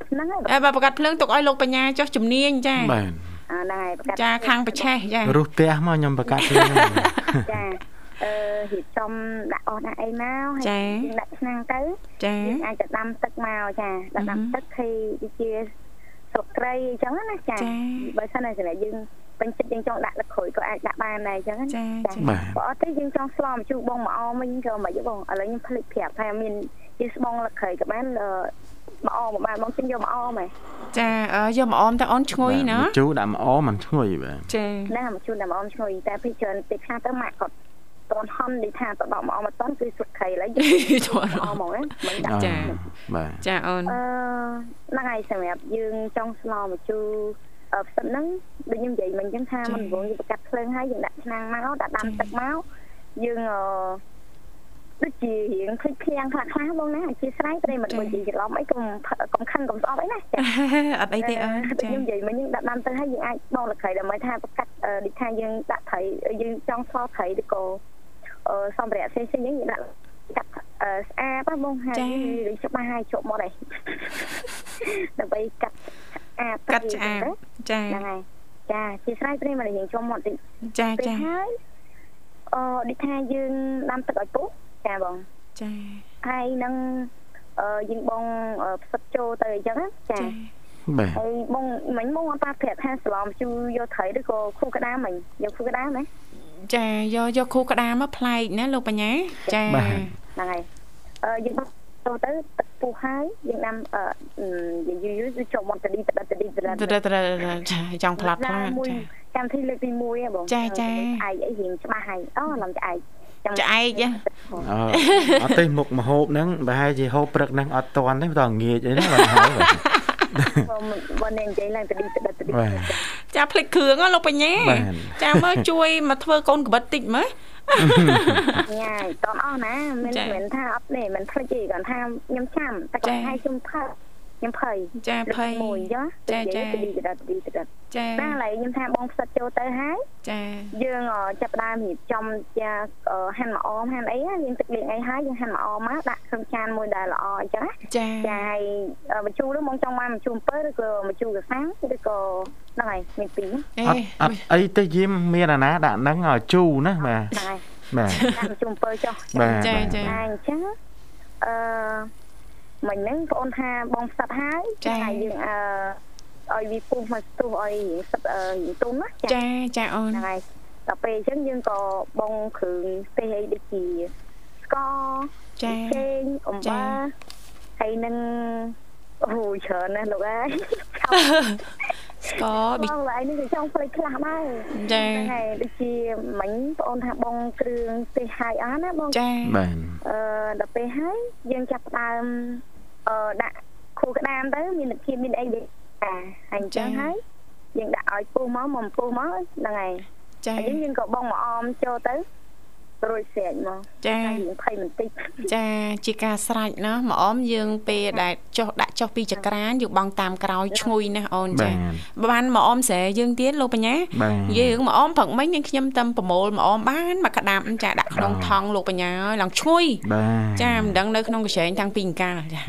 ហ្នឹងហើយអើបើប្រកាសភ្លើងទុកឲ្យលោកបញ្ញាចុះជំនាញចាបាទអាហ្នឹងហើយប្រកាសចាខាងប្រឆេះចារុះផ្ទះមកខ្ញុំប្រកាសភ្លើងចាអឺរៀបចំដាក់អស់ដាក់អីមកហើយយើងដាក់ឆ្នាំងទៅចាយើងអាចទៅដាំទឹកមកចាដាំទឹកឲ្យវាជាស្លឹកគ្រៃអញ្ចឹងណាចាបើសិនតែយើងពេញចិត្តយើងចង់ដាក់ទឹកក្រូចក៏អាចដាក់បានដែរអញ្ចឹងចាបើអត់ទេយើងចង់ស្លម្ជូរបងមកអមវិញក៏មិនបងឥឡូវខ្ញុំភ្លេចប្រាប់ថាមានជាស្បង់លឹកក្រូចក៏បានមកអមបានបងជិះយកមកអមហ៎ចាយកមកអមតែអូនឈ្ងុយណាម្ជូរដាក់មកអមមិនឈ្ងុយបាទចាណាម្ជូរដាក់មកអមឈ្ងុយតែពេលច្រើនពេលខ្លះទៅម៉ាក់គាត់តនហំនិយាយថាទៅដកមកអមអត់តន់គឺស្លឹកក្រូចឥឡូវយើងអមហ្មងណាមិនដាក់ចាបាទចាអូនអឺហ្នឹងហើយសម្រាប់យើងចង់ស្លម្ជូរអឺផ្សិតហ្នឹងដូចខ្ញុំនិយាយមិញអញ្ចឹងថាមិនវងយើងប្រកាត់ភ្លើងហើយយើងដាក់ឆ្នាំងមកដាក់ដាំទឹកមកយើងអឺដូចជារៀងភ្លេចភ្លាំងខ្លះខ្លះបងណាអធិស្ឋានព្រៃមិនមួយនិយាយច្រឡំអីកុំកុំខឹងកុំស្អប់អីណាចាអត់អីទេអូនចាខ្ញុំនិយាយមិញយើងដាក់ដាំទឹកហើយយើងអាចបោកលក្ខីដើម្បីថាប្រកាត់ដូចថាយើងដាក់ត្រីយើងចង់ស្លត្រីឬក៏អឺសម្ភារៈផ្សេងៗយើងដាក់កាត់ស្អាតបងហើយយើងច្បាស់ហើយជប់មកដែរដើម្បីកាត់អាកាត់ឆ្អាបចាហ្នឹងហើយចាជាស្រ័យព្រៃមកយើងជុំមកតិចចាចាហើយអឺដូចថាយើងដាំទឹកឲ្យពុះចាបងចាហើយនឹងអឺយើងបងផ្សិតចូលទៅអញ្ចឹងចាបាទហើយបងមិញបងអត់ប្រាប់ថាស្លម្ជូរយកត្រីឬក៏ខូក្តាមមិញយកខូក្តាមណាចាយកយកខូក្តាមមកប្លែកណាលោកបញ្ញាចាហ្នឹងហើយអឺយើងចូលទៅទឹកពុះហើយយើងដាំអឺយើងយូរយូរចូលមកតឌីតឌីតឌីតឌីតចង់ផ្លាត់ផ្លាត់ចាំទីលើកទីមួយហ៎បងចាចាឯកអីរៀងច្បាស់ហើយអូឡំឆ្អែកឆ្អែកអូអត់ទេមុខម្ហូបហ្នឹងប្រហែលជាហូបព្រឹកហ្នឹងអត់តាន់ទេតើងាយអីណាបាទហើយបងនិយាយឡើងតឌីតឌីតឌីចាភ្លេចគ្រឿងហ៎លោកបញ្ញាចាមើលជួយមកធ្វើកូនកបិតតិចមើលញ៉ាយតន់អស់ណាមិនមែនថាអត់ទេមិនភ្លេចទេគាត់ថាខ្ញុំចាំតែគាត់ឲ្យខ្ញុំផឹកខ្ញុំភ័យចាភ័យមួយចាចាចាឌីដឌីដចាណាឥឡូវខ្ញុំថាបងផ្សិតចូលទៅហើយចាយើងចាប់ដើមរៀបចំចាហាន់ម្អមហាន់អីយើងទឹកលាងអីហើយយើងហាន់ម្អមមកដាក់ក្នុងចានមួយដែលល្អអញ្ចឹងចាចាហើយម្ជូរនោះបងចង់បានម្ជូរអំពៅឬក៏ម្ជូរកសាំងឬក៏ហ្នឹងហើយមានពីរអត់អត់អីទេយីមមានអាណាដាក់ហ្នឹងឲ្យជូរណាបាទហ្នឹងបាទដាក់ម្ជូរអំពៅចុះចាចាអញ្ចឹងអឺមិញហ្នឹងបងថាបងផ្សិតហើយចាយើងអឺឲ្យវាពុះមកស្ទុះឲ្យផ្សិតអឺទុំណាចាចាអូនហ្នឹងហើយដល់ពេលអញ្ចឹងយើងក៏បងគ្រឿងទេសអីដូចជាស្ករចាចេងអំបិលហើយនឹងអូច្រើនណាស់លោកអើយស្ករប៊ីបងឡើយនេះចង់ផ្លេចខ្លះដែរចាហើយដូចជាមិញបងថាបងគ្រឿងទេសហើយអស់ណាបងចាបាទអឺដល់ពេលហើយយើងចាប់ដើមអឺដាក់ខូក្តាមទៅមានវិធីមានអីដែរហើយអញ្ចឹងហើយយើងដាក់ឲ្យពុះមកមកពុះមកហ្នឹងហើយចាយើងយើងក៏បងមកអមចូលទៅរួចស្រេចមកចាយើងភ័យបន្តិចចាជាការស្រេចណាមកអមយើងពេលដែលចុះដាក់ចុះពីចក្រានយើងបងតាមក្រោយឈ្ងុយណាស់អូនចាបានមកអមស្រែយើងទៀតលោកបញ្ញាយើងមកអមព្រឹកមិញខ្ញុំតែប្រមូលមកអមបានមកក្តាមចាដាក់ក្នុងថង់លោកបញ្ញាហើយឡើងឈ្ងុយចាមិនដឹងនៅក្នុងកញ្ច្រែងតាំងពីអង្កាលចា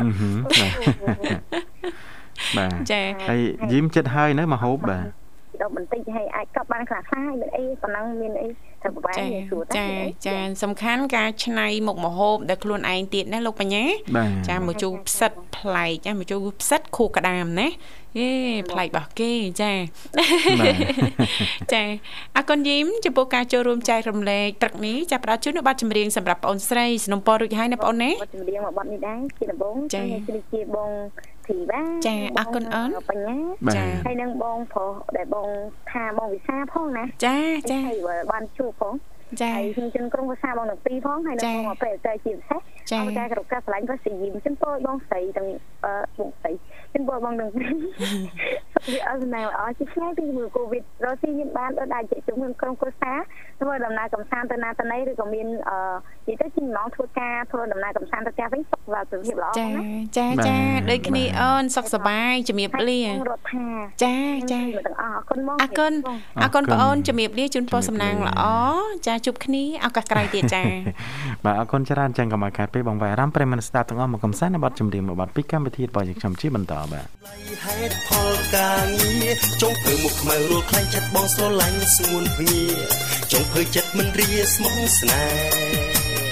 បាទចាហើយយីមចិត្តហើយនៅមកហូបបាទដល់បន្តិចហើយអាចកប់បានខ្លះៗមានអីប៉ុណ្ណឹងមានអីទៅប្រហែលនេះស្រួលចាចាសំខាន់ការច្នៃមុខម្ហូបដែលខ្លួនឯងទៀតណាលោកបញ្ញាចាមកជូរផ្សិតប្លែកចាមកជូរផ្សិតខួក្តាមណាយេប្លែករបស់គេចាចាអរគុណយីមចំពោះការចូលរួមចែករំលែកព្រឹកនេះចាប់ផ្ដើមជួយនៅបទចម្រៀងសម្រាប់បងអូនស្រីสนុំពររួចហើយណាបងអូនណាបទចម្រៀងមួយបទនេះដែរជាដំបូងចាជាបងធីបាចាអរគុណអូនបញ្ញាចាហើយនឹងបងប្រុសដែលបងថាបងវិសាផងណាចាចាហើយបានជួបផងចាហើយខ្ញុំជិនក្រុមភាសាបងទាំងពីរផងហើយនឹងបងអបិតែជាពិសេសអបតែគ្រប់ការឆ្លាញ់ក៏ស្យីមជិនពោបងស្រីទាំងអឺបងស្រីជិនពោបងទាំងពីរវាអត់ណែអត់ឆ្ងាយពីមើលកូវីដរស់ស៊ីមានបានដល់ដែរជិះជាមួយក្រុមគ្រួសារធ្វើដំណើរកំសាន្តទៅណាទៅណីឬក៏មានអឺនិយាយទៅជិះម្ដងធ្វើការធ្វើដំណើរកំសាន្តទៅផ្ទះវិញសុខស្រួលសុខភាពល្អណាចាចាដូចគ្នាអូនសុខសប្បាយជំរាបលារដ្ឋាចាចាទាំងអស់អរគុណមកអរគុណអរគុណបងអូនជំរាបលាជូនពរសំណាងល្អចាចាជួបគ្នាឱកាសក្រោយទៀតចាបាទអរគុណច្រើនចឹងក៏មកកាត់ពេលបងវាយអារម្មណ៍ប្រិមត្តស្ដាប់ទាំងអស់មកកំសាន្តនៅបទចម្រៀងមួយបទពីកម្មវិធីរបស់យើងខ្ញុំជាបន្តបាទហេតុផលការងារចុងភើមុខខ្មៅរួលខ្លាញ់ចិត្តបងស្រឡាញ់ស្ងួនភ្ងាចុងភើចិត្តមិនរាស្មោះស្នេហ៍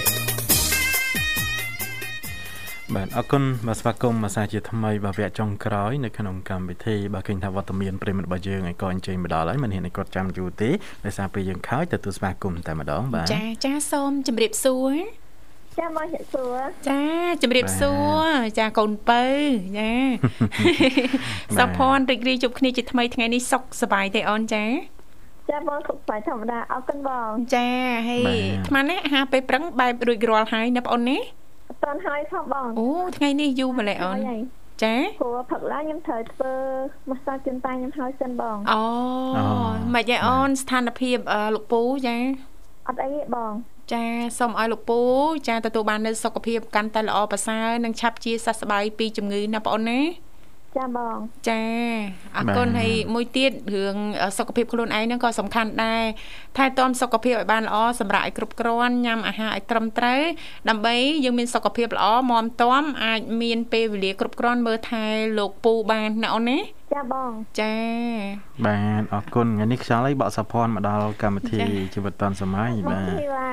បាទអរគុណបាទស្វាគមន៍មកសាជាថ្មីបាទវគ្គចុងក្រោយនៅក្នុងកម្មវិធីបាទឃើញថាវត្តមានប្រិមិត្តរបស់យើងឲ្យក៏អញ្ជើញមកដល់ហើយមិនហ៊ានឲ្យគាត់ចាំយូរទេដោយសារពេលយើងខើចទទួលស្វាគមន៍តែម្ដងបាទចាចាសូមជម្រាបសួរចាមកជម្រាបសួរចាជម្រាបសួរចាកូនពៅចាសុភ័ណ្ឌរីករាយជួបគ្នាជាថ្មីថ្ងៃនេះសុខសប្បាយទេអូនចាចាបងសុខសប្បាយធម្មតាអរគុណបងចាហើយអាត្មានេះអាហារពេលព្រឹងបែបរួចរាល់ហើយណាបងអូននេះតន់ហើយផងបងអូថ្ងៃនេះយូរម្ល៉េះអូនចាព្រោះផឹកឡើងខ្ញុំត្រូវធ្វើម៉ាស្សាជូនតាខ្ញុំហើយសិនបងអូមិនឯអូនស្ថានភាពលោកពូចាអត់អីទេបងចាសូមឲ្យលោកពូចាទទួលបាននូវសុខភាពកាន់តែល្អប្រសើរនិងឆាប់ជាសះស្បើយពីជំងឺណាបងអូនណាចាបងចាអរគុណហើយមួយទៀតរឿងសុខភាពខ្លួនឯងហ្នឹងក៏សំខាន់ដែរថែទាំសុខភាពឲ្យបានល្អសម្រាប់ឲ្យគ្រប់គ្រាន់ញ៉ាំអាហារឲ្យត្រឹមត្រូវដើម្បីយើងមានសុខភាពល្អមាំទាំអាចមានពេលវេលាគ្រប់គ្រាន់មើលថែលោកពូបានណាអូនណាចាបងចាបាទអរគុណថ្ងៃនេះខ្យល់អីបកសុភ័ណ្ឌមកដល់កម្មវិធីជីវិតឌុនសម័យបាទ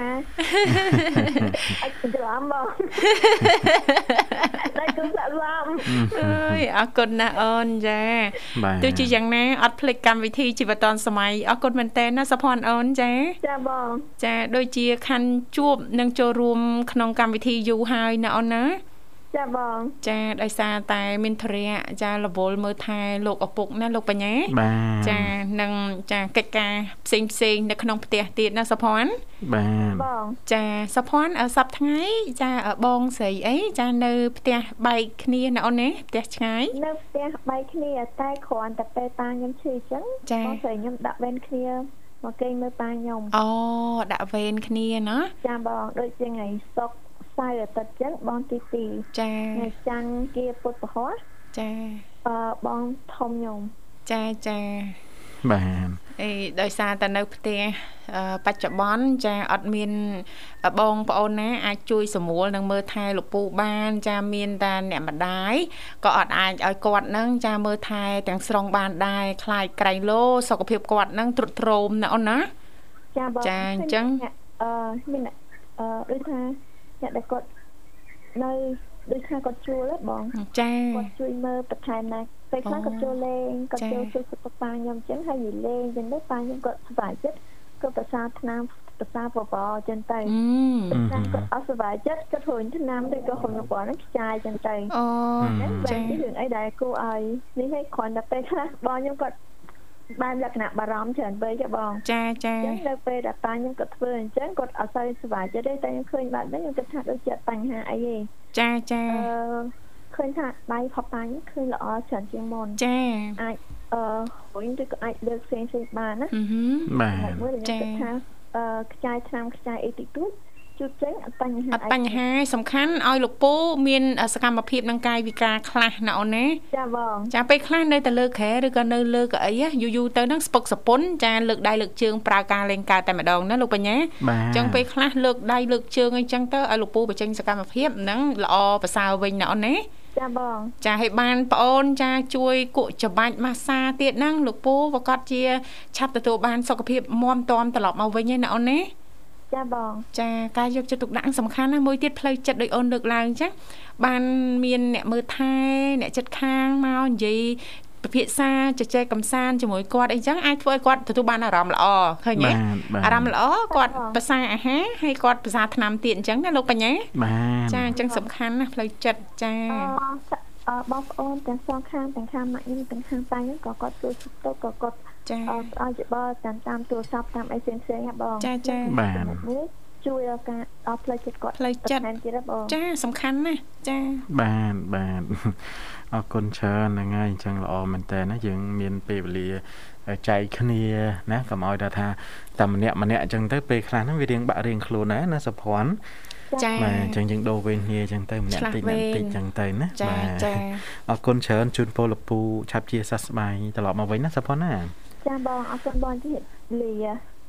អត់ច្រឡំបងតែគឺស្លាប់អើយអរគុណណាអូនចាទោះជាយ៉ាងណាអត់ភ្លេចកម្មវិធីជីវិតឌុនសម័យអរគុណមែនតើណាសុភ័ណ្ឌអូនចាចាបងចាដូចជាខណ្ឌជួបនិងចូលរួមក្នុងកម្មវិធីយូរហើយណាអូនណាចាបងចាដោយសារតែមានធរៈចារវល់មើលថែលោកឪពុកណាលោកបញ្ញាចានឹងចាកិច្ចការផ្សេងផ្សេងនៅក្នុងផ្ទះទៀតណាសុភ័ណ្ឌបាទបងចាសុភ័ណ្ឌសប្តាហ៍ថ្ងៃចាបងស្រីអីចានៅផ្ទះបែកគ្នាណាអូនណាផ្ទះឆ្ងាយនៅផ្ទះបែកគ្នាតែគ្រាន់តែពេលប៉ាខ្ញុំឈឺអញ្ចឹងបងស្រីខ្ញុំដាក់វេនគ្នាមកគេងមើលប៉ាខ្ញុំអូដាក់វេនគ្នាណាចាបងដូចជាថ្ងៃសុក្រសៅរ៍អាទិត្យចឹងបងទីពីរចាថ្ងៃច័ន្ទគៀពុទ្ធពហោះចាអឺបងធំខ្ញុំចាចាបាទអីដោយសារតែនៅផ្ទះបច្ចុប្បន្នចាអត់មានបងប្អូនណាអាចជួយសម្រួលនិងមើលថែលោកពូបានចាមានតែអ្នកម្ដាយក៏អត់អាចឲ្យគាត់នឹងចាមើលថែទាំងស្រុងបានដែរខ្លាចក្រែងលោសុខភាពគាត់នឹងទ្រុឌទ្រោមណាអូនណាចាបងចាអញ្ចឹងអឺមានអឺដូចថាអ្នកដែលគាត់នៅដូចថាគាត់ជួលហ៎បងចាគាត់ជួយមើលបន្ថែមណាពេលខ្លះគាត់ចូលលេងគាត់ចូលជួយសុខប៉ាខ្ញុំអញ្ចឹងហើយនិយាយលេងអញ្ចឹងទៅប៉ាខ្ញុំគាត់សុខចិត្តគាត់ប្រសាថ្នាំប្រសាបបអញ្ចឹងទៅគាត់គាត់អត់សុខចិត្តគាត់ហូរថ្នាំឬក៏ហូរបបហ្នឹងខ្ចាយអញ្ចឹងទៅអូចារឿងអីដែលគួរឲ្យនេះឲ្យគ្រាន់តែពេលខ្លះបងខ្ញុំគាត់បានលក្ខណៈបារម្ភច្រើនពេកទេបងចាចាអញ្ចឹងនៅពេលដែលប៉ាខ្ញុំគាត់ធ្វើអញ្ចឹងគាត់អត់សូវសុខចិត្តទេតែខ្ញុំឃើញបាត់ហ្នឹងខ្ញុំគិតថាដូចជាបញ្ហាអីទេចាចាអឺឃើញថាដៃផប៉ាខ្ញុំឃើញល្អច្រើនជាងមុនចាអាចអឺវិញទៅក៏អាចលើកផ្សេងផ្សេងបានណាបាទមួយខ្ញុំគិតថាអឺខ្ចាយថ្នាំខ្ចាយអីតិចតួចជួបចេញអត់បញ្ហាអត់បញ្ហាសំខាន់ឲ្យលោកពូមានសកម្មភាពនឹងកាយវិការខ្លះណាអូនណាចាបងចាពេលខ្លះនៅតែលើក្រែឬក៏នៅលើកៅអីយូរយូរទៅហ្នឹងស្ពឹកសពុនចាលើកដៃលើកជើងប្រើការលេងកើតតែម្ដងណាលោកបញ្ញាអញ្ចឹងពេលខ្លះលើកដៃលើកជើងអីចឹងទៅឲ្យលោកពូបញ្ចេញសកម្មភាពហ្នឹងល្អប្រសើរវិញណាអូនណាចាបងចាឲ្យបានប្អូនចាជួយគក់ច្បាច់ម៉ាស្សាទៀតហ្នឹងលោកពូប្រកាសជាឆាប់ទទួលបានសុខភាពមាំទាំត្រឡប់មកវិញណាអូនណាចាបងចាការយកចិត្តទុកដាក់សំខាន់ណាមួយទៀតផ្លូវចិត្តដោយអូនលើកឡើងចឹងបានមានអ្នកមើលថែអ្នកចិត្តខាងមកនិយាយពិភាក្សាជជែកកម្សាន្តជាមួយគាត់អីចឹងអាចធ្វើឲ្យគាត់ទទួលបានអារម្មណ៍ល្អឃើញទេអារម្មណ៍ល្អគាត់ប្រសាអាហារហើយគាត់ប្រសាថ្នាំទៀតអញ្ចឹងណាលោកបញ្ញាបាទចាអញ្ចឹងសំខាន់ណាផ្លូវចិត្តចាអឺបងប្អូនទាំងសងខាងទាំងខាងម៉ាក់ខ្ញុំទាំងខាងប៉ាខ្ញុំក៏គាត់ជួយទៅក៏គាត់ចាអត់ឲ្យច្បល់តាមតាមទូរស័ព្ទតាមអីផ្សេងផ្សេងហ៎បងចាចាបាទជួយដល់ការអត់ផ្លូវចិត្តគាត់ផ្លូវចិត្តទៀតបងចាសំខាន់ណាស់ចាបាទបាទអរគុណច្រើនហ្នឹងហើយអញ្ចឹងល្អមែនតើណាយើងមានពេលវេលាចែកគ្នាណាកុំឲ្យថាថាតែម្នាក់ម្នាក់អញ្ចឹងទៅពេលខ្លះហ្នឹងវារៀងបាក់រៀងខ្លួនដែរណាសុភ័ណ្ឌចាបាទអញ្ចឹងយើងដូរវេនគ្នាអញ្ចឹងទៅម្នាក់តិចម្នាក់តិចអញ្ចឹងទៅណាបាទចាអរគុណច្រើនជូនពរលពូឆាប់ជាសះស្បើយត្រឡប់មកវិញណាសុភ័ណ្ឌណាចាបងអរគុណបងទៀតលា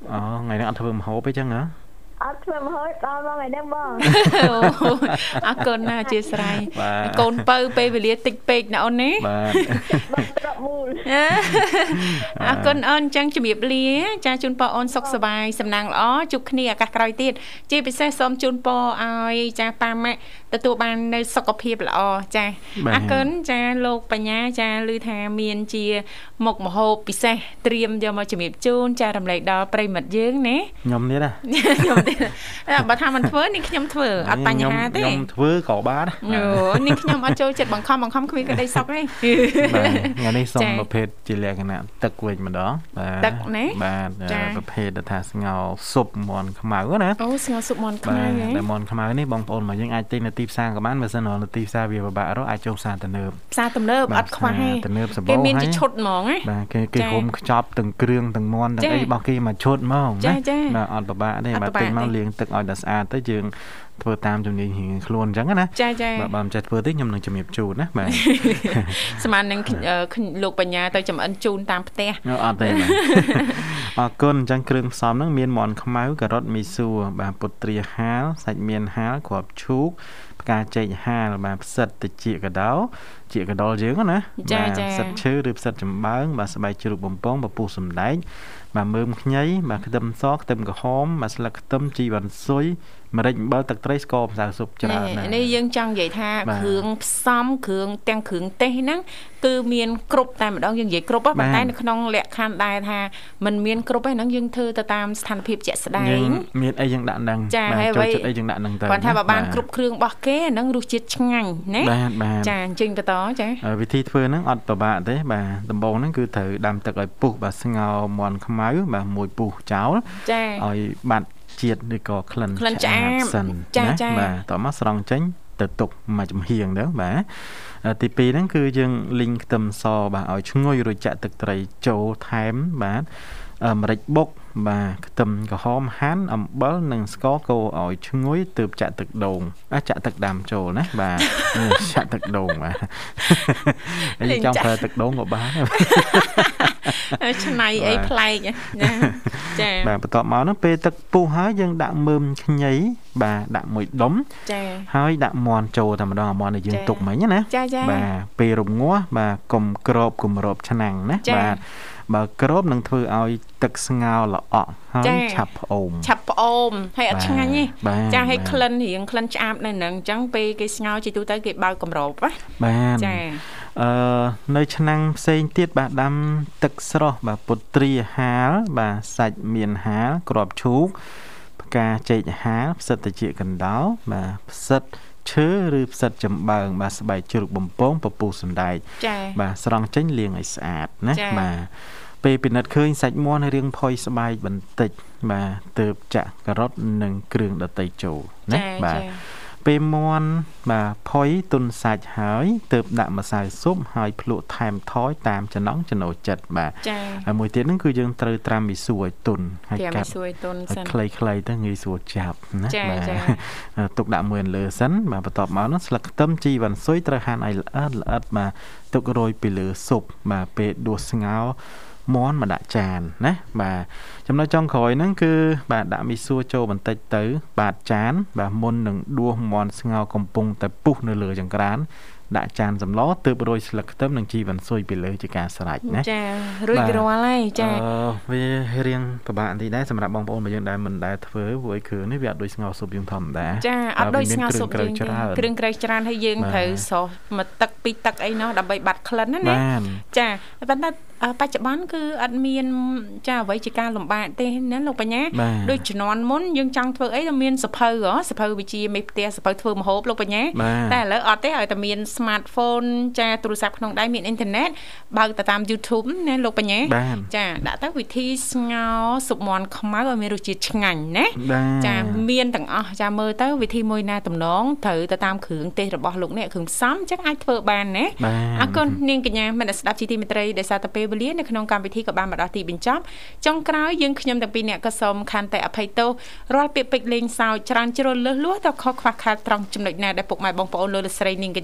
អូថ្ងៃនេះអត់ធ្វើម្ហូបទេចឹងហ៎អត់ធ្វើម្ហូបដល់មកថ្ងៃនេះបងអរគុណណាស់អធិស្ឋានកូនបើពេលវេលាតិចពេកណាអូនណាបាទបងត្រកមូលអរគុណអូនចឹងជំរាបលាចាជូនពរអូនសុខសប្បាយសំណាងល្អជួបគ្នាឱកាសក្រោយទៀតជាពិសេសសូមជូនពរឲ្យចាប៉ាម៉ាក់ទទួលបាននៅសុខភាពល្អចាអរគុណចាលោកបញ្ញាចាឮថាមានជាមុខម្ហូបពិសេសត្រៀមយកមកជំរាបជូនចារំលែកដល់ប្រិមិត្តយើងណាខ្ញុំនេះណាខ្ញុំបើថាមិនធ្វើនេះខ្ញុំធ្វើអត់បញ្ហាទេខ្ញុំធ្វើក៏បានអូនេះខ្ញុំអត់ចូលចិត្តបង្ខំបង្ខំគ្មានក្តីសុខទេបាទថ្ងៃនេះសូមប្រភេទជាលក្ខណៈទឹកវិញម្ដងបាទទឹកណាបាទប្រភេទថាស្ងោរស៊ុបមាន់ខ្មៅណាអូស្ងោរស៊ុបមាន់ខ្មៅហ៎តែមាន់ខ្មៅនេះបងប្អូនមកយើងអាចទិញនៅទីផ្សារក៏បានបើសិននៅទីផ្សារវាពិបាករកអាចចូលផ្សារទំនើបផ្សារទំនើបអត់ខ្វះទេទំនើបសម្បូរគេមានជាឈុតហ្មងណាបាទគេគេរុំខ្ចប់ទាំងគ្រឿងទាំងមាន់ទាំងអីរបស់គេមកឈុតហ្មងណាបាទអត់ពិបាកទេបាទទិញមកលាងទឹកឲ្យដល់ស្អាតទៅយើងធ្វើតាមជំនាញរៀងខ្លួនអញ្ចឹងណាចាចាបាទបើមិនចេះធ្វើទេខ្ញុំនឹងជំរាបជូនណាបាទស្មាននឹងលោកបញ្ញាទៅចំអិនជូនតាមផ្ទះអត់ទេបាទអរគុណអញ្ចឹងគ្រឿងផ្សំហ្នឹងមានមាន់ខ្មៅការ៉ុតមីសួរបាទពុទ្រាហាលសាច់មៀនហាលគ្រាប់ឈូកផ្កាចេកហាលបាទផ្សិតតិចកដោជាកដុលយើងណាបាទផ្សិតឈើឬផ្សិតចំបើងបាទស្បែកជ្រូកបំពងពពុះសណ្ដែកបាទមើមខ្ញីបាទខ្ទឹមសខ្ទឹមក្រហមបាទស្លឹកខ្ទឹមជីវ៉ាន់ស៊ុយម្រេចអំបិលទឹកត្រីស្ករម្សៅស៊ុបច្រើនណាស់នេះយើងចង់និយាយថាគ្រឿងផ្សំគ្រឿងទាំងគ្រឿងទេសហ្នឹងគឺមានគ្រប់តែម្ដងយើងនិយាយគ្រប់ប៉ុន្តែនៅក្នុងលក្ខខណ្ឌដែរថាมันមានគ្រប់ហ្នឹងយើងធ្វើទៅតាមស្ថានភាពជាក់ស្ដែងមានអីយើងដាក់ហ្នឹងបាទចូលចិត្តអីយើងដាក់ហ្នឹងទៅគាត់ថាបើបានគ្រប់គ្រឿងរបស់គេហ្នឹងរសជាតិឆ្ងាញ់ណាចាអញ្ចឹងបន្តចាវិធីធ្វើហ្នឹងអត់ពិបាកទេបាទដំបូងហ្នឹងគឺត្រូវដាំទឹកឲ្យពុះបាទស្ងោរមាន់ខ្មៅបាទមួយពុះចោលឲ្យបាត់ជាតិឬក៏ក្លិនឆ្អាបសិនណាបាទតោះមកស្រង់ចេញទៅទុកមួយចំហៀងទៅបាទទីពីរហ្នឹងគឺយើងលីងខ្ទឹមសបាទឲ្យឈ្ងុយរួចចាក់ទឹកត្រីចូលថែមបាទម្រេចបុកបាទខ្ទឹមក្រហមហាន់អំបិលនិងស្ករកូរឲ្យឈ្ងុយទើបចាក់ទឹកដូងអាចចាក់ទឹកដាំចូលណាបាទចាក់ទឹកដូងបាទហើយចង់ប្រើទឹកដូងក៏បានឆ្នៃអីប្លែកណាចាបាទបន្ទាប់មកហ្នឹងពេលទឹកពុះហើយយើងដាក់មើមខ្ញីបាទដាក់មួយដុំចាហើយដាក់មាន់ចូលតែម្ដងមាន់ដែលយើងទុកមិញណាបាទពេលរងាស់បាទកុំក្របគម្របឆ្នាំងណាបាទបើក្របនឹងធ្វើឲ្យទឹកស្ងោរល្អក់ហើយឆាប់ផ្អូមឆាប់ផ្អូមហើយអត់ឆ្ងាញ់ទេចាឲ្យក្លិនរៀងក្លិនឆ្អាបនៅហ្នឹងអញ្ចឹងពេលគេស្ងោរជាទូទៅគេបើកគម្របណាបាទចាអឺនៅឆ្នាំងផ្សេងទៀតបាទដាំទឹកស្រស់បាទពុទ្រាហាលបាទសាច់មៀនហាលគ្រាប់ឈូកផ្កាចេកហាលផ្សិតត្រចៀកកណ្ដោបាទផ្សិតឈើឬផ្សិតចំបើងបាទស្បែកជ្រូកបំពងពពុះសណ្ដែកបាទស្រង់ចេញលាងឲ្យស្អាតណាបាទពេលពិនិត្យឃើញសាច់មាន់រាងផុយស្បែកបន្តិចបាទទើបចាក់ការ៉ុតនិងគ្រឿងដតៃចូលណាបាទពេលមាន់បាទផុយទុនសាច់ហើយទើបដាក់ម្សៅស៊ុបហើយភ្លក់ថែមថយតាមចំណង់ចំណូលចិត្តបាទហើយមួយទៀតហ្នឹងគឺយើងត្រូវត្រាំមីសួរឲ្យទុនហើយកាត់មីសួរឲ្យទុនសិនខ្លីៗទៅងាយស្រួលចាប់ណាបាទទុកដាក់មួយលើសិនបាទបន្ទាប់មកនោះស្លឹកខ្ទឹមជីវ៉ាន់ស៊ុយត្រូវហាន់ឲ្យល្អិតល្អិតបាទទុករោយពីលើស៊ុបបាទពេលដួសស្ងោរមាន់មកដាក់ចានណាបាទចំណុចចុងក្រោយហ្នឹងគឺបាទដាក់មីសួរចូលបន្តិចទៅបាតចានបាទមុននឹងដួសមាន់ស្ងោរកំពុងតែពុះនៅលើចង្ក្រានដាក់ចានសម្លទើបរោយស្លឹកខ្ទឹមនិងជីវ៉ាន់ស៊ុយពីលើជាការស្រេចណាចារួចរាល់ហើយចាអឺវារៀងពិបាកបន្តិចដែរសម្រាប់បងប្អូនរបស់យើងដែលមិនដែលធ្វើព្រោះគ្រឿងនេះវាអត់ដូចស្ងោរស៊ុបយើងធម្មតាចាអត់ដូចស្ងោរស៊ុបយើងគ្រឿងក្រៅច្រើនហើយយើងត្រូវសោះមកទឹកពីទឹកអីណោះដើម្បីបាត់ក្លិនណាណាចាប៉ុន្តែបច្ចុប្បន្នគឺអត់មានចាអ្វីជាការលំបាកទេណាលោកបញ្ញាដូចជំនាន់មុនយើងចង់ធ្វើអីទៅមានសភៅហ៎សភៅវិជាមេផ្ទះសភៅធ្វើម្ហូបលោកបញ្ញាតែឥឡូវអត់ទេឲ្យតែមាន smartphone ចាទូរស័ព្ទក្នុងដៃមានអ៊ីនធឺណិតបើកទៅតាម YouTube ណាលោកបញ្ញាចាដាក់ទៅវិធីស្ងោរស៊ុបមាន់ខ្មៅឲ្យមានរសជាតិឆ្ងាញ់ណាចាមានទាំងអស់ចាមើលទៅវិធីមួយណាតំណងត្រូវទៅតាមគ្រឿងទេសរបស់លោកអ្នកគ្រឿងផ្សំចឹងអាចធ្វើបានណាអរគុណនាងកញ្ញាមនស្ដាប់ជីទីមេត្រីដែលសារទៅពេលវេលានៅក្នុងកម្មវិធីក៏បានមកដល់ទីបញ្ចប់ចុងក្រោយយើងខ្ញុំទាំងពីរអ្នកក៏សូមខន្តីអភ័យទោសរាល់ពាក្យពេចន៍លេងសើចច្រើនជ្រុលលឺលួសទៅខុសខ្វះខាតត្រង់ចំណុចណាដែលពុកម៉ែបងប្អូនលោកលោកស្រីនាងកញ្ញាមិនពេញចិត្ត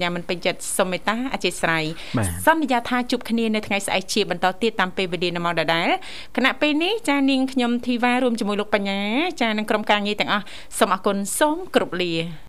ចិត្តសូមមេត្តាអធិស្ឋានសន្យាថាជួបគ្នានៅថ្ងៃស្អែកជាបន្តទៀតតាមពេលវេលានៅម៉ោងដដែលគណៈពេលនេះចានាងខ្ញុំធីវ៉ារួមជាមួយលោកបញ្ញាចានិងក្រុមការងារទាំងអស់សូមអរគុណសូមគោរពលា